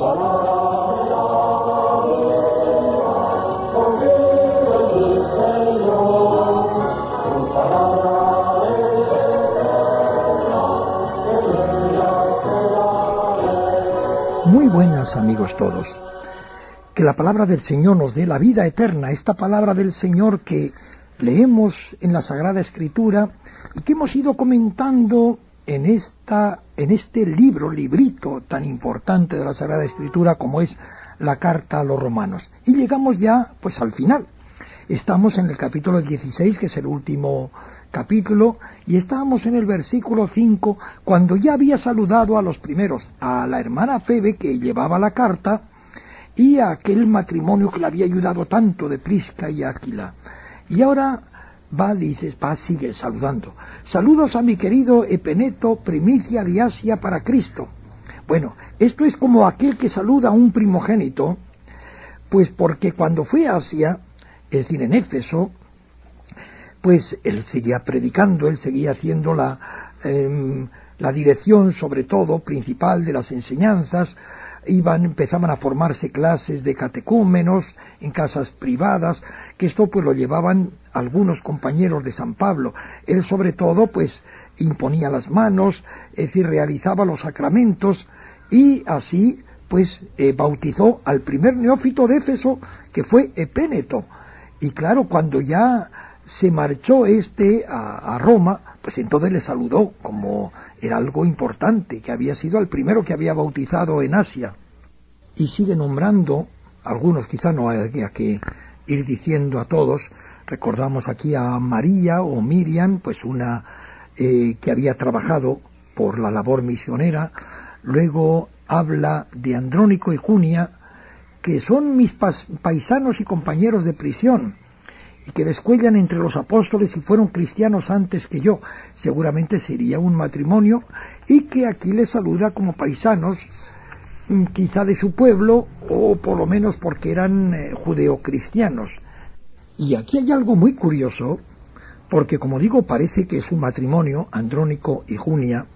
Muy buenas, amigos todos. Que la palabra del Señor nos dé la vida eterna, esta palabra del Señor que leemos en la Sagrada Escritura y que hemos ido comentando en este librito tan importante de la Sagrada Escritura como es la Carta a los Romanos. Y llegamos ya pues al final. Estamos en el capítulo 16, que es el último capítulo, y estábamos en el versículo 5, cuando ya había saludado a los primeros, a la hermana Febe, que llevaba la carta, y a aquel matrimonio que le había ayudado tanto de Prisca y Áquila. Y ahora sigue saludando. Saludos a mi querido Epeneto, primicia de Asia para Cristo. Bueno, esto es como aquel que saluda a un primogénito, pues porque cuando fue a Asia, es decir, en Éfeso, pues él seguía predicando, él seguía haciendo la dirección, sobre todo, principal de las enseñanzas. Empezaban a formarse clases de catecúmenos en casas privadas, que esto pues lo llevaban algunos compañeros de San Pablo. Él sobre todo pues imponía las manos, es decir, realizaba los sacramentos y así pues bautizó al primer neófito de Éfeso, que fue Epéneto. Y claro, cuando ya se marchó a Roma, pues entonces le saludó, como era algo importante, que había sido el primero que había bautizado en Asia. Y sigue nombrando, algunos quizá no haya que ir diciendo a todos, recordamos aquí a María o Miriam, pues una que había trabajado por la labor misionera. Luego habla de Andrónico y Junia, que son mis paisanos y compañeros de prisión, y que descuellan entre los apóstoles y fueron cristianos antes que yo. Seguramente sería un matrimonio, y que aquí les saluda como paisanos, quizá de su pueblo, o por lo menos porque eran judeocristianos. Y aquí hay algo muy curioso, porque como digo, parece que es un matrimonio, Andrónico y Junia,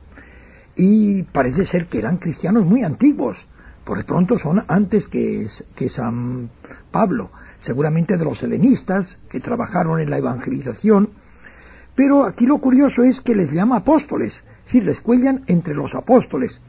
y parece ser que eran cristianos muy antiguos. Por de pronto son antes que San Pablo, seguramente de los helenistas que trabajaron en la evangelización, pero aquí lo curioso es que les llama apóstoles, es decir, les cuellan entre los apóstoles.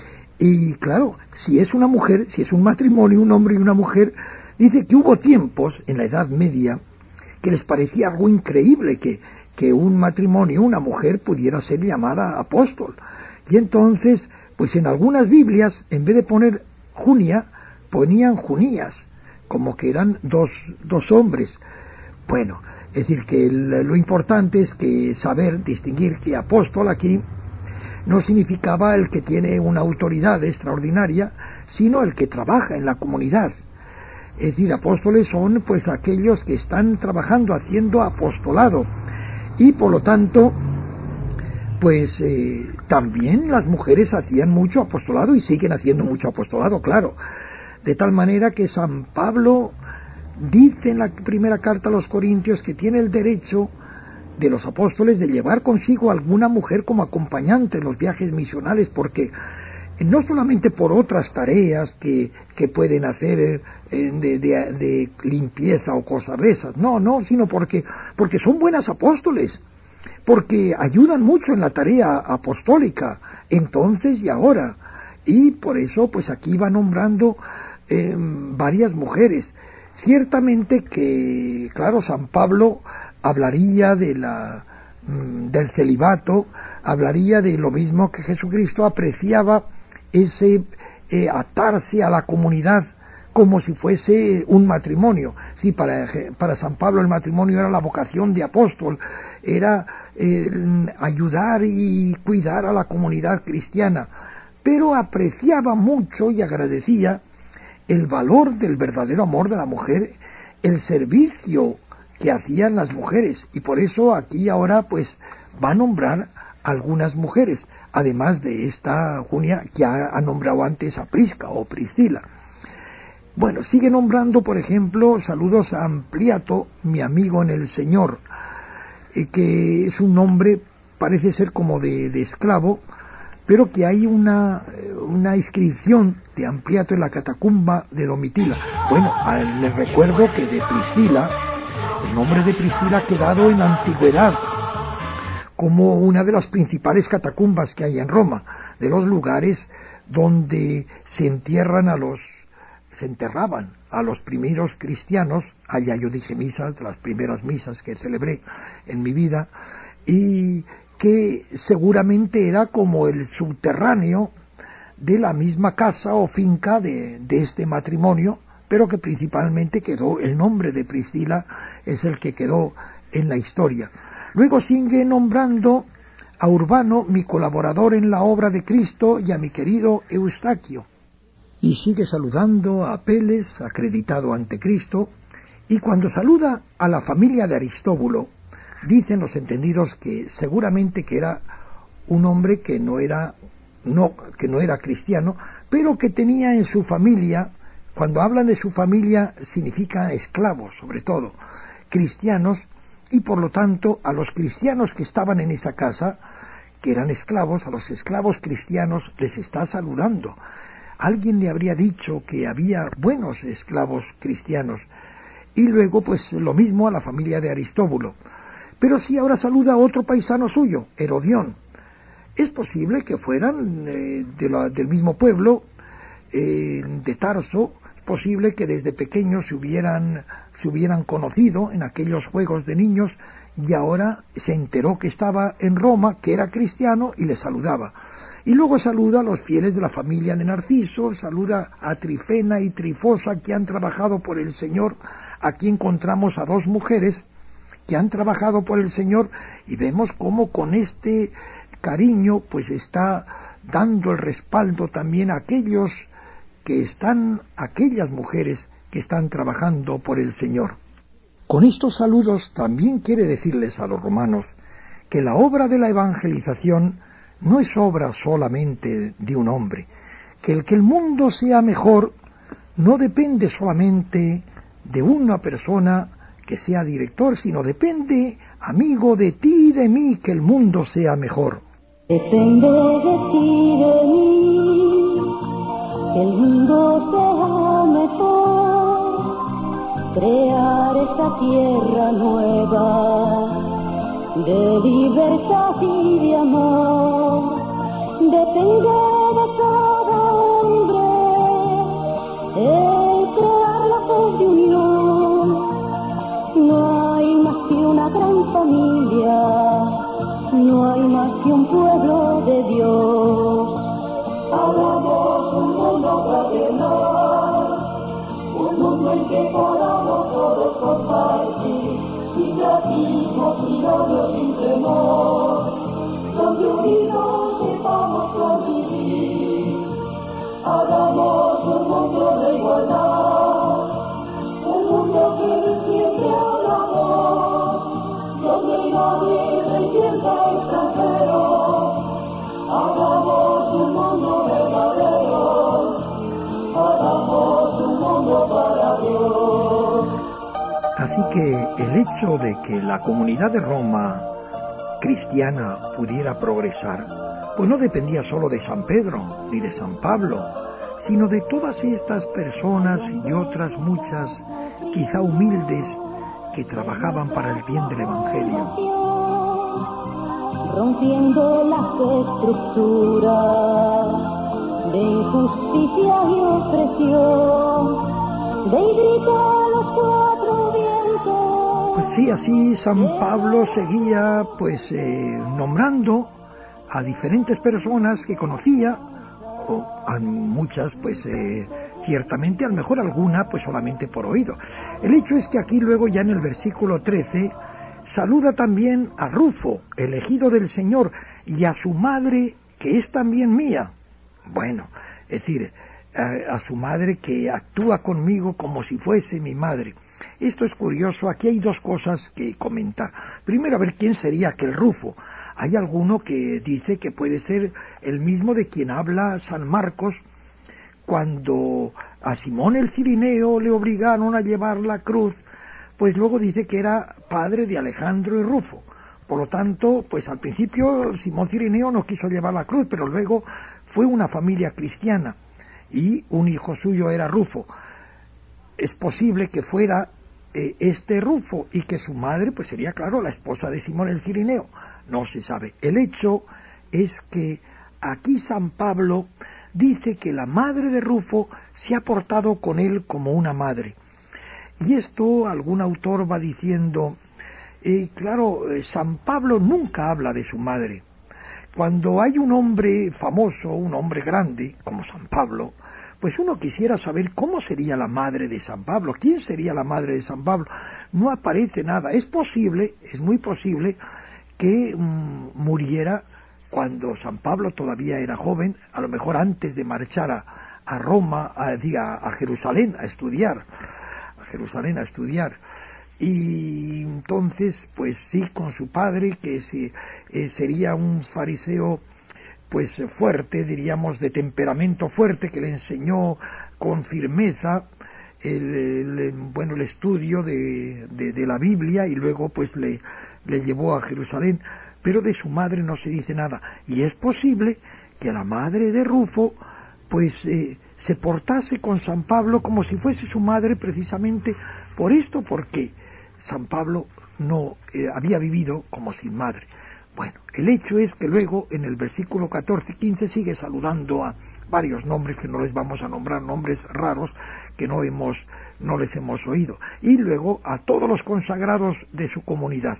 Y claro, si es una mujer, si es un matrimonio, un hombre y una mujer, dice que hubo tiempos en la Edad Media que les parecía algo increíble que un matrimonio, una mujer pudiera ser llamada apóstol. Y entonces, pues en algunas Biblias, en vez de poner Junia, ponían Junías, como que eran dos hombres. Bueno, es decir, que lo importante es que saber distinguir que apóstol aquí no significaba el que tiene una autoridad extraordinaria, sino el que trabaja en la comunidad. Es decir, apóstoles son pues aquellos que están trabajando, haciendo apostolado, y por lo tanto pues también las mujeres hacían mucho apostolado y siguen haciendo mucho apostolado, claro. De tal manera que San Pablo dice en la primera carta a los Corintios que tiene el derecho de los apóstoles de llevar consigo a alguna mujer como acompañante en los viajes misionales, porque no solamente por otras tareas que pueden hacer de limpieza o cosas de esas, no, sino porque son buenas apóstoles, porque ayudan mucho en la tarea apostólica, entonces y ahora, y por eso pues aquí va nombrando varias mujeres. Ciertamente que, claro, San Pablo hablaría del celibato, hablaría de lo mismo que Jesucristo apreciaba ese atarse a la comunidad como si fuese un matrimonio. Sí, para San Pablo el matrimonio era la vocación de apóstol, era ayudar y cuidar a la comunidad cristiana, pero apreciaba mucho y agradecía el valor del verdadero amor de la mujer, el servicio que hacían las mujeres, y por eso aquí ahora pues va a nombrar algunas mujeres, además de esta Junia que ha nombrado antes a Prisca o Priscila. Bueno, sigue nombrando, por ejemplo, saludos a Ampliato, mi amigo en el Señor, que es un nombre, parece ser como de esclavo, pero que hay una inscripción de Ampliato en la catacumba de Domitila. Bueno, les recuerdo que de Priscila, el nombre de Priscila ha quedado en la antigüedad como una de las principales catacumbas que hay en Roma, de los lugares donde se enterraban a los primeros cristianos. Allá yo dije misas, de las primeras misas que celebré en mi vida, y que seguramente era como el subterráneo de la misma casa o finca de este matrimonio, pero que principalmente quedó, el nombre de Priscila es el que quedó en la historia. Luego sigue nombrando a Urbano, mi colaborador en la obra de Cristo, y a mi querido Eustaquio. Y sigue saludando a Apeles, acreditado ante Cristo, y cuando saluda a la familia de Aristóbulo, dicen los entendidos que seguramente que era un hombre que no era cristiano, pero que tenía en su familia, cuando hablan de su familia significa esclavos, sobre todo, cristianos, y por lo tanto a los cristianos que estaban en esa casa, que eran esclavos, a los esclavos cristianos les está saludando. Alguien le habría dicho que había buenos esclavos cristianos, y luego pues lo mismo a la familia de Aristóbulo. Pero sí ahora saluda a otro paisano suyo, Herodión. Es posible que fueran del mismo pueblo, de Tarso. Es posible que desde pequeños se hubieran conocido en aquellos juegos de niños, y ahora se enteró que estaba en Roma, que era cristiano, y le saludaba. Y luego saluda a los fieles de la familia de Narciso, saluda a Trifena y Trifosa, que han trabajado por el Señor. Aquí encontramos a dos mujeres que han trabajado por el Señor, y vemos cómo con este cariño pues está dando el respaldo también a aquellas mujeres que están trabajando por el Señor. Con estos saludos también quiere decirles a los romanos que la obra de la evangelización no es obra solamente de un hombre, que el mundo sea mejor no depende solamente de una persona que sea director, sino depende, amigo, de ti y de mí, que el mundo sea mejor. Depende de ti y de mí, que el mundo sea mejor, crear esa tierra nueva de libertad y de amor. Depende de cada hombre el crear la paz de unión. No hay más que una gran familia, no hay más que un pueblo de Dios. Hagamos un mundo fraternal, un mundo en que podamos todos compartir, sin racismo, sin odio, sin temor, donde unidos sepamos convivir. Hagamos un mundo de igualdad, un mundo que despierte al amor, donde nadie se sienta extranjero. Hagamos un mundo verdadero, hagamos un mundo para Dios. Así que el hecho de que la comunidad de Roma cristiana pudiera progresar, pues no dependía solo de San Pedro ni de San Pablo, sino de todas estas personas y otras muchas, quizá humildes, que trabajaban para el bien del Evangelio. Rompiendo las estructuras de injusticia y opresión, de grito a los cuatro vientos. Pues sí, así San Pablo seguía nombrando a diferentes personas que conocía, o a muchas ciertamente, a lo mejor alguna pues solamente por oído. El hecho es que aquí luego ya en el versículo 13 saluda también a Rufo, elegido del Señor, y a su madre, que es también mía. Bueno, es decir, a su madre que actúa conmigo como si fuese mi madre. Esto es curioso, aquí hay dos cosas que comentar. Primero, a ver quién sería aquel Rufo. Hay alguno que dice que puede ser el mismo de quien habla San Marcos, cuando a Simón el Cirineo le obligaron a llevar la cruz, pues luego dice que era padre de Alejandro y Rufo. Por lo tanto, pues al principio Simón Cirineo no quiso llevar la cruz, pero luego fue una familia cristiana y un hijo suyo era Rufo. Es posible que fuera este Rufo y que su madre pues sería, claro, la esposa de Simón el Cirineo. No se sabe. El hecho es que aquí San Pablo dice que la madre de Rufo se ha portado con él como una madre. Y esto algún autor va diciendo, claro, San Pablo nunca habla de su madre. Cuando hay un hombre famoso, un hombre grande, como San Pablo, pues uno quisiera saber cómo sería la madre de San Pablo, quién sería la madre de San Pablo. No aparece nada. Es posible, es muy posible, que muriera cuando San Pablo todavía era joven, a lo mejor antes de marchar a Roma, a Jerusalén a estudiar, y entonces pues sí, con su padre, que sería un fariseo pues fuerte, diríamos de temperamento fuerte, que le enseñó con firmeza el estudio de la Biblia, y luego pues le llevó a Jerusalén, pero de su madre no se dice nada. Y es posible que la madre de Rufo pues se portase con San Pablo como si fuese su madre, precisamente por esto, porque San Pablo no había vivido como sin madre. Bueno, el hecho es que luego en el versículo 14 y 15 sigue saludando a varios nombres que no les vamos a nombrar, nombres raros que no les hemos oído, y luego a todos los consagrados de su comunidad.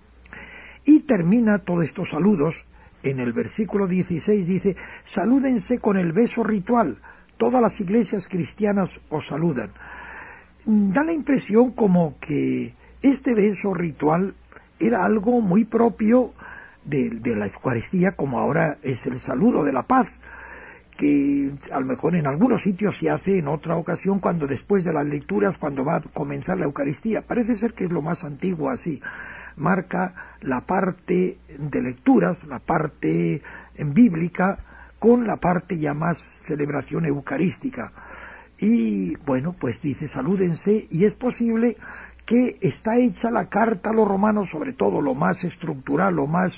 Y termina todos estos saludos en el versículo 16, dice: salúdense con el beso ritual, todas las iglesias cristianas os saludan. Da la impresión como que este beso ritual era algo muy propio de la Eucaristía, como ahora es el saludo de la paz, que a lo mejor en algunos sitios se hace en otra ocasión, cuando después de las lecturas, cuando va a comenzar la Eucaristía. Parece ser que es lo más antiguo así. Marca la parte de lecturas, la parte bíblica, con la parte ya más celebración eucarística. Y bueno, pues dice salúdense, y es posible que está hecha la carta a los romanos, sobre todo lo más estructural,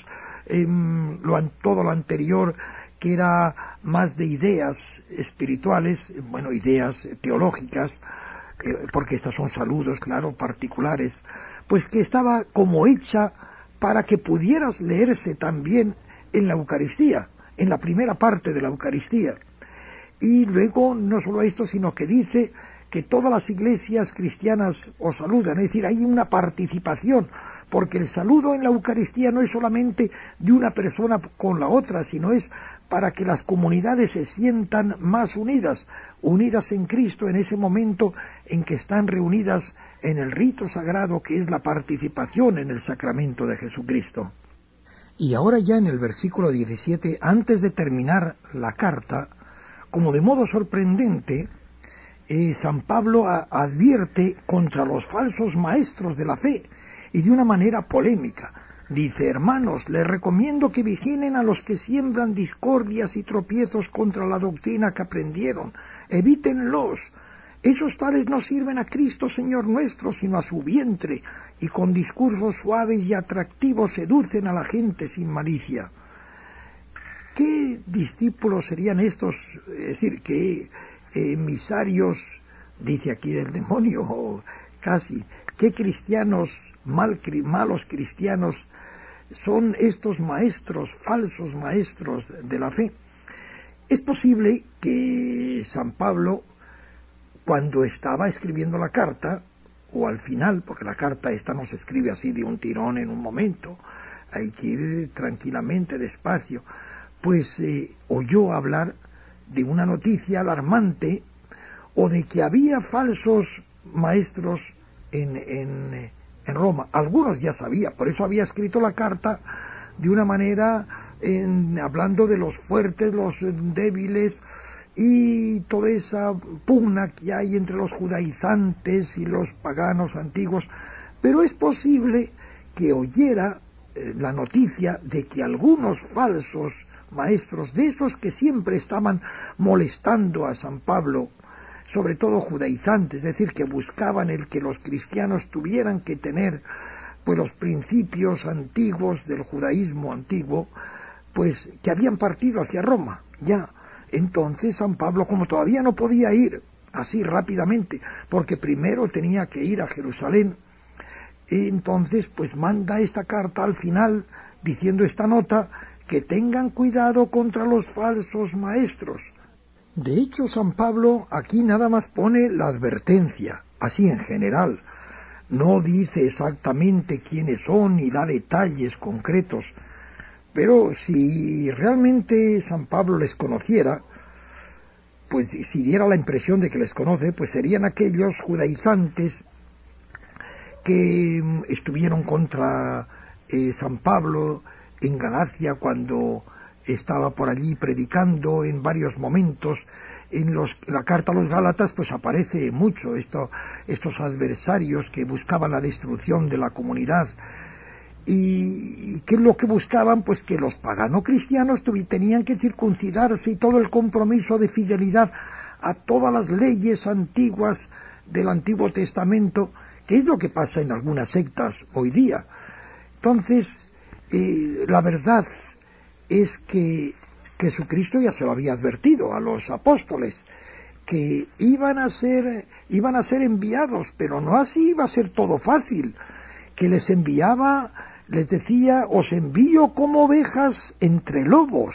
todo lo anterior, que era más de ideas espirituales, ideas teológicas, porque estos son saludos, claro, particulares, pues que estaba como hecha para que pudieras leerse también en la Eucaristía, en la primera parte de la Eucaristía. Y luego no solo esto, sino que dice que todas las iglesias cristianas os saludan, es decir, hay una participación, porque el saludo en la Eucaristía no es solamente de una persona con la otra, sino es para que las comunidades se sientan más unidas en Cristo, en ese momento en que están reunidas en el rito sagrado, que es la participación en el sacramento de Jesucristo. Y ahora ya en el versículo 17, antes de terminar la carta, como de modo sorprendente, San Pablo advierte contra los falsos maestros de la fe, y de una manera polémica. Dice: hermanos, les recomiendo que vigilen a los que siembran discordias y tropiezos contra la doctrina que aprendieron. Evítenlos. Esos tales no sirven a Cristo Señor nuestro, sino a su vientre, y con discursos suaves y atractivos seducen a la gente sin malicia. ¿Qué discípulos serían estos? Es decir, ¿qué emisarios, dice aquí, del demonio, o casi? ¿Qué cristianos, malos cristianos son estos maestros, falsos maestros de la fe? Es posible que San Pablo, cuando estaba escribiendo la carta, o al final, porque la carta esta no se escribe así de un tirón en un momento, hay que ir tranquilamente, despacio, pues oyó hablar de una noticia alarmante, o de que había falsos maestros en Roma. Algunos ya sabía, por eso había escrito la carta de una manera hablando de los fuertes, los débiles, y toda esa pugna que hay entre los judaizantes y los paganos antiguos. Pero es posible que oyera la noticia de que algunos falsos maestros, de esos que siempre estaban molestando a San Pablo, sobre todo judaizantes, es decir, que buscaban el que los cristianos tuvieran que tener pues los principios antiguos del judaísmo antiguo, pues que habían partido hacia Roma, ya. Entonces San Pablo, como todavía no podía ir así rápidamente, porque primero tenía que ir a Jerusalén, entonces pues manda esta carta al final, diciendo esta nota, que tengan cuidado contra los falsos maestros. De hecho, San Pablo aquí nada más pone la advertencia, así en general. No dice exactamente quiénes son ni da detalles concretos, pero si realmente San Pablo les conociera, pues si diera la impresión de que les conoce, pues serían aquellos judaizantes que estuvieron contra San Pablo en Galacia cuando estaba por allí predicando en varios momentos. En la carta a los Gálatas pues aparece mucho estos adversarios que buscaban la destrucción de la comunidad. ¿Y qué es lo que buscaban? Pues que los paganos cristianos tenían que circuncidarse, y todo el compromiso de fidelidad a todas las leyes antiguas del Antiguo Testamento, que es lo que pasa en algunas sectas hoy día. Entonces, la verdad es que Jesucristo ya se lo había advertido a los apóstoles, que iban a ser enviados, pero no así iba a ser todo fácil, que les enviaba, les decía, os envío como ovejas entre lobos.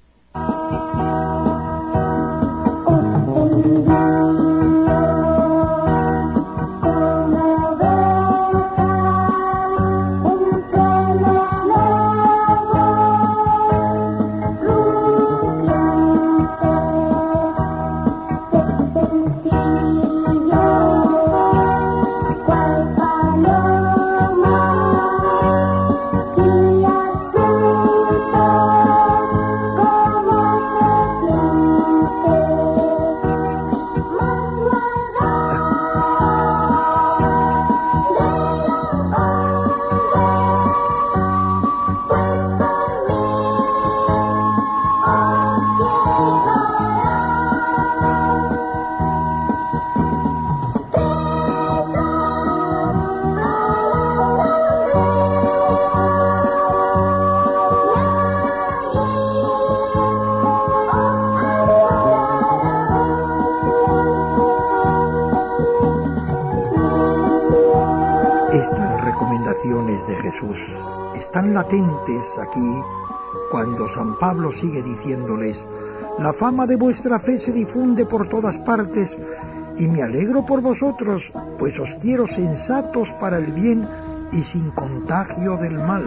De Jesús están latentes aquí cuando San Pablo sigue diciéndoles: la fama de vuestra fe se difunde por todas partes y me alegro por vosotros, pues os quiero sensatos para el bien y sin contagio del mal.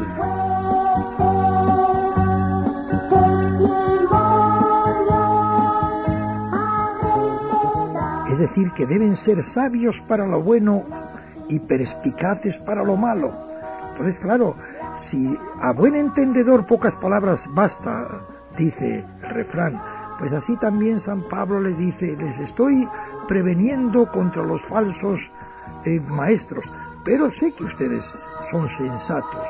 Es decir, que deben ser sabios para lo bueno y perspicaces para lo malo. Entonces, claro, si a buen entendedor pocas palabras basta, dice el refrán, pues así también San Pablo les dice: les estoy preveniendo contra los falsos maestros, pero sé que ustedes son sensatos.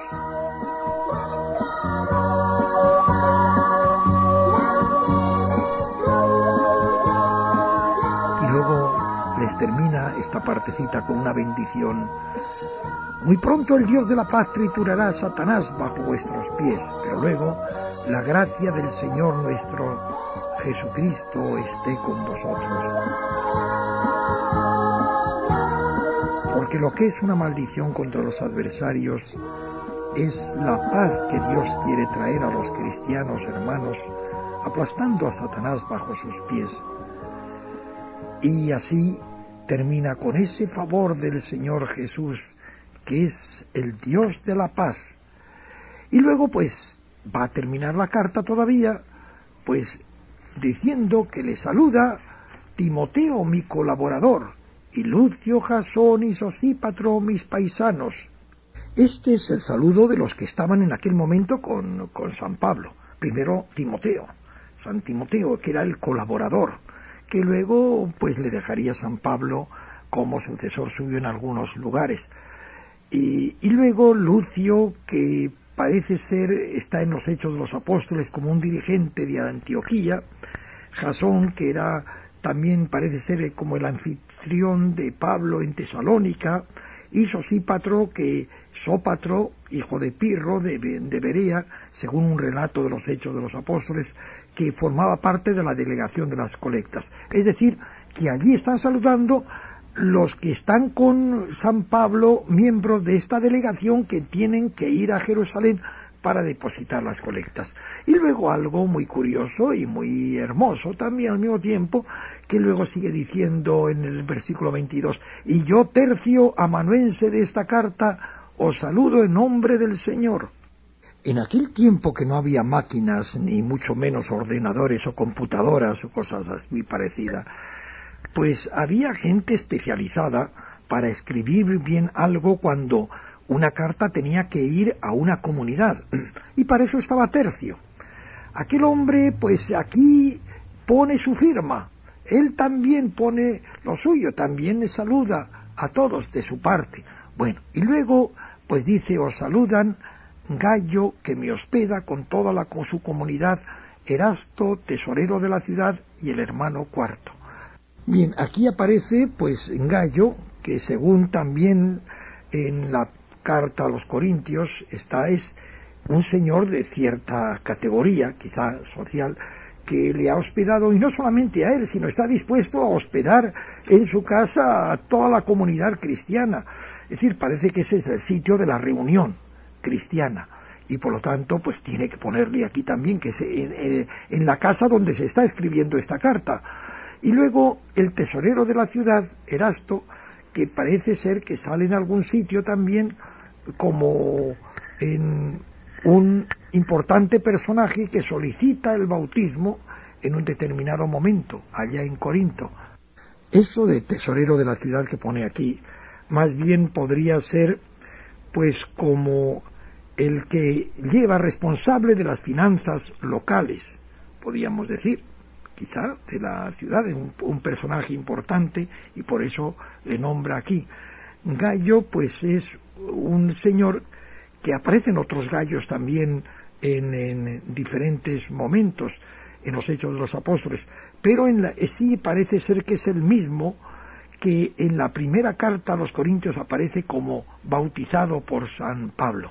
Y luego les termina esta partecita con una bendición. Muy pronto el Dios de la paz triturará a Satanás bajo vuestros pies, pero luego la gracia del Señor nuestro Jesucristo esté con vosotros. Porque lo que es una maldición contra los adversarios es la paz que Dios quiere traer a los cristianos hermanos, aplastando a Satanás bajo sus pies. Y así termina con ese favor del Señor Jesús, que es el Dios de la paz. Y luego pues va a terminar la carta todavía pues diciendo que le saluda Timoteo, mi colaborador, y Lucio, Jasón y Sosípatro, mis paisanos. Este es el saludo de los que estaban en aquel momento con San Pablo. Primero Timoteo, San Timoteo, que era el colaborador, que luego pues le dejaría San Pablo como sucesor suyo en algunos lugares. Y luego Lucio, que parece ser, está en los Hechos de los Apóstoles como un dirigente de Antioquía. Jasón, que era también parece ser como el anfitrión de Pablo en Tesalónica, y Sosípatro, que Sópatro, hijo de Pirro, de Berea, según un relato de los Hechos de los Apóstoles, que formaba parte de la delegación de las colectas. Es decir, que allí están saludando los que están con San Pablo, miembros de esta delegación que tienen que ir a Jerusalén para depositar las colectas. Y luego algo muy curioso y muy hermoso también al mismo tiempo, que luego sigue diciendo en el versículo 22, y yo, Tercio, amanuense de esta carta, os saludo en nombre del Señor. En aquel tiempo que no había máquinas, ni mucho menos ordenadores o computadoras o cosas así parecidas, pues había gente especializada para escribir bien algo cuando una carta tenía que ir a una comunidad, y para eso estaba Tercio. Aquel hombre, pues aquí pone su firma, él también pone lo suyo, también le saluda a todos de su parte. Bueno, y luego, pues dice, os saludan Gallo, que me hospeda con toda su comunidad, Erasto, tesorero de la ciudad, y el hermano Cuarto. Bien, aquí aparece, pues, Gallo, que según también en la carta a los Corintios es un señor de cierta categoría, quizá social, que le ha hospedado, y no solamente a él, sino está dispuesto a hospedar en su casa a toda la comunidad cristiana. Es decir, parece que ese es el sitio de la reunión cristiana, y por lo tanto, pues tiene que ponerle aquí también que en la casa donde se está escribiendo esta carta. Y luego el tesorero de la ciudad, Erasto, que parece ser que sale en algún sitio también como en un importante personaje que solicita el bautismo en un determinado momento, allá en Corinto. Eso de tesorero de la ciudad que pone aquí, más bien podría ser pues como el que lleva responsable de las finanzas locales, podríamos decir, quizá de la ciudad, un personaje importante, y por eso le nombra aquí. Gallo, pues es un señor que aparecen otros gallos también en diferentes momentos en los Hechos de los Apóstoles, pero sí parece ser que es el mismo que en la primera carta a los Corintios aparece como bautizado por San Pablo.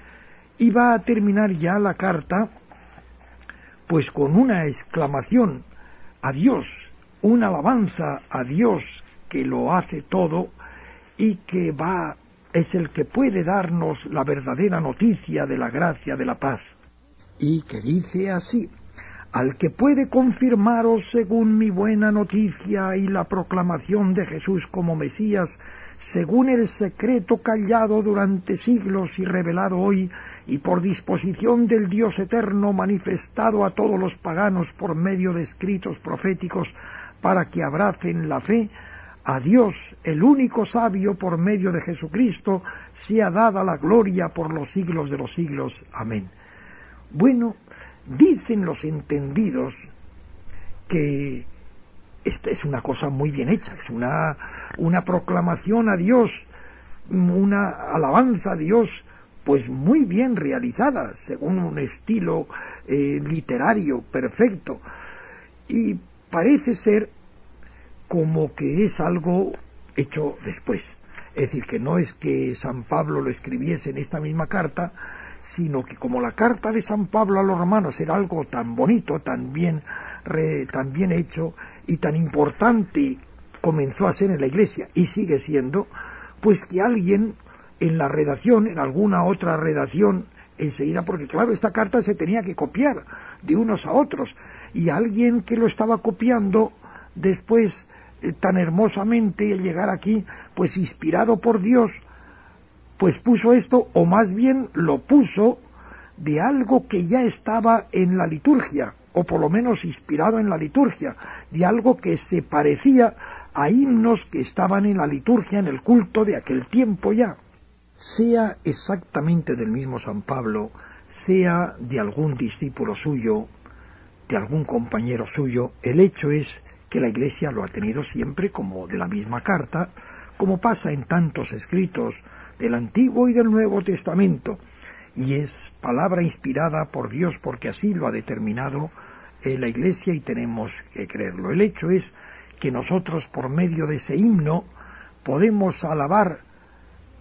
Y va a terminar ya la carta pues con una exclamación a Dios, una alabanza a Dios que lo hace todo y que es el que puede darnos la verdadera noticia de la gracia de la paz. Y que dice así: al que puede confirmaros según mi buena noticia y la proclamación de Jesús como Mesías, según el secreto callado durante siglos y revelado hoy, y por disposición del Dios eterno manifestado a todos los paganos por medio de escritos proféticos, para que abracen la fe, a Dios, el único sabio, por medio de Jesucristo, sea dada la gloria por los siglos de los siglos. Amén. Bueno, dicen los entendidos que esta es una cosa muy bien hecha, es una proclamación a Dios, una alabanza a Dios, pues muy bien realizada, según un estilo literario perfecto, y parece ser como que es algo hecho después. Es decir, que no es que San Pablo lo escribiese en esta misma carta, sino que como la carta de San Pablo a los romanos era algo tan bonito, tan bien hecho y tan importante comenzó a ser en la Iglesia y sigue siendo, pues que alguien en la redacción, en alguna otra redacción, enseguida, porque claro, esta carta se tenía que copiar de unos a otros, y alguien que lo estaba copiando después tan hermosamente al llegar aquí, pues inspirado por Dios, pues puso esto, o más bien lo puso de algo que ya estaba en la liturgia, o por lo menos inspirado en la liturgia, de algo que se parecía a himnos que estaban en la liturgia, en el culto de aquel tiempo ya. Sea exactamente del mismo San Pablo, sea de algún discípulo suyo, de algún compañero suyo, el hecho es que la Iglesia lo ha tenido siempre como de la misma carta, como pasa en tantos escritos del Antiguo y del Nuevo Testamento, y es palabra inspirada por Dios porque así lo ha determinado la Iglesia y tenemos que creerlo. El hecho es que nosotros por medio de ese himno podemos alabar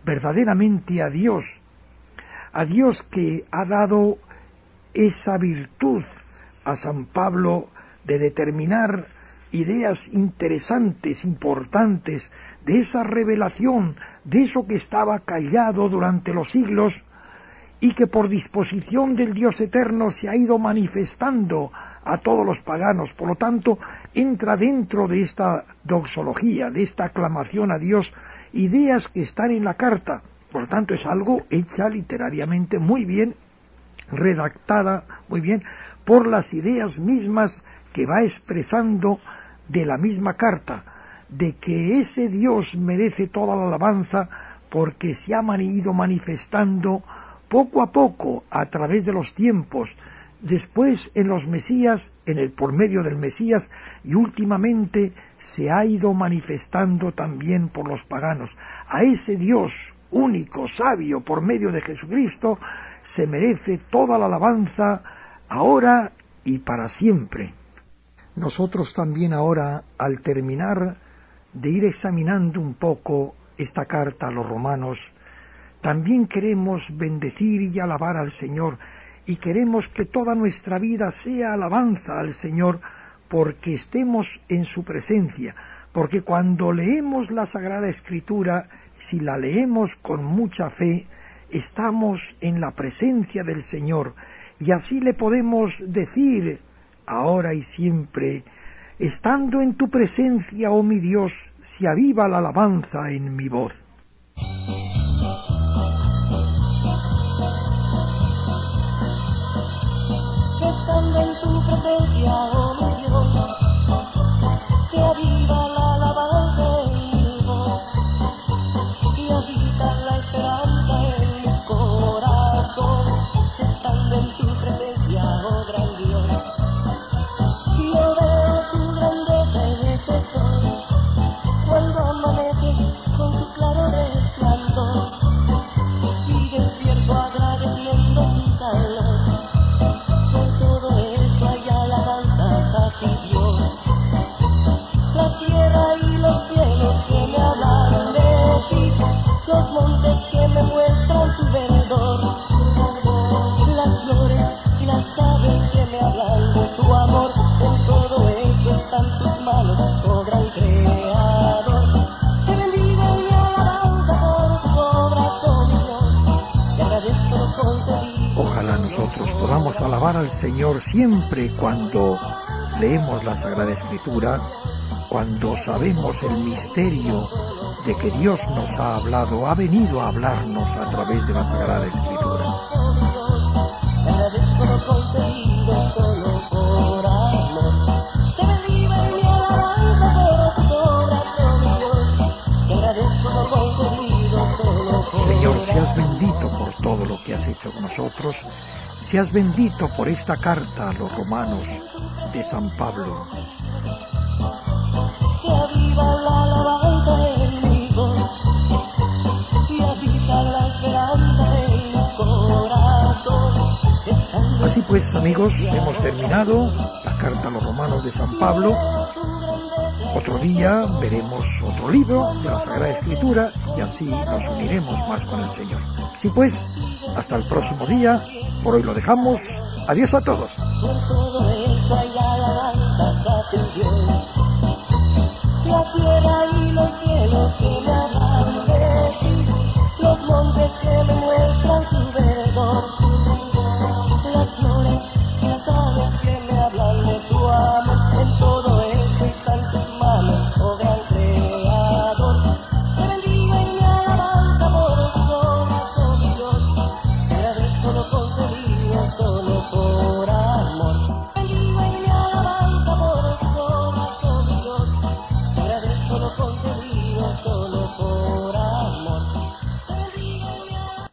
verdaderamente a Dios que ha dado esa virtud a San Pablo de determinar ideas interesantes, importantes, de esa revelación, de eso que estaba callado durante los siglos y que por disposición del Dios eterno se ha ido manifestando a todos los paganos. Por lo tanto, entra dentro de esta doxología, de esta aclamación a Dios, ideas que están en la carta. Por lo tanto, es algo hecha literariamente muy bien, redactada muy bien, por las ideas mismas que va expresando de la misma carta, de que ese Dios merece toda la alabanza porque se ha ido manifestando poco a poco a través de los tiempos, después en los Mesías, por medio del Mesías, y últimamente se ha ido manifestando también por los paganos. A ese Dios único, sabio, por medio de Jesucristo, se merece toda la alabanza, ahora y para siempre. Nosotros también ahora, al terminar de ir examinando un poco esta carta a los romanos, también queremos bendecir y alabar al Señor, y queremos que toda nuestra vida sea alabanza al Señor, porque estemos en su presencia, porque cuando leemos la Sagrada Escritura, si la leemos con mucha fe, estamos en la presencia del Señor, y así le podemos decir, ahora y siempre, estando en tu presencia, oh mi Dios, se aviva la alabanza en mi voz. Estando en tu presencia, oh mi Dios, se aviva la alabanza en mi voz, y habita la esperanza en mi corazón. Estando en tu presencia, oh gran Dios, yo veo tu grandeza en ese sol, cuando amanece con tu claro resplandor, y despierto agradeciendo tu calor. Por todo esto hay alabanzas a ti, Dios. La tierra y los cielos que me hablan de ti, los montes que me muestran tu verdor, las flores y las aves que me hablan de tu amor. En todo ello están tus manos, oh gran Creador. Te bendigo y alabanza por tu obra, oh Dios. Te agradezco lo concedido. Ojalá nosotros podamos alabar al Señor siempre cuando leemos la Sagrada Escritura, cuando sabemos el misterio de que Dios nos ha hablado, ha venido a hablarnos a través de la Sagrada Escritura. Te agradezco lo concedido solo por amor. Te bendigo y alabanza por tu obra, oh Dios. Te agradezco lo concedido solo por Señor, seas bendito por todo lo que has hecho con nosotros, seas bendito por esta carta a los romanos de San Pablo. que aviva la alabanza en mi voz, y habita la esperanza en mi corazón. Así pues, amigos, hemos terminado la carta a los romanos de San Pablo. Otro día veremos otro libro de la Sagrada Escritura y así nos uniremos más con el Señor. Así pues, hasta el próximo día. Por hoy lo dejamos. Adiós a todos. Por todo esto hay alabanzas a ti, Dios. La tierra y los cielos que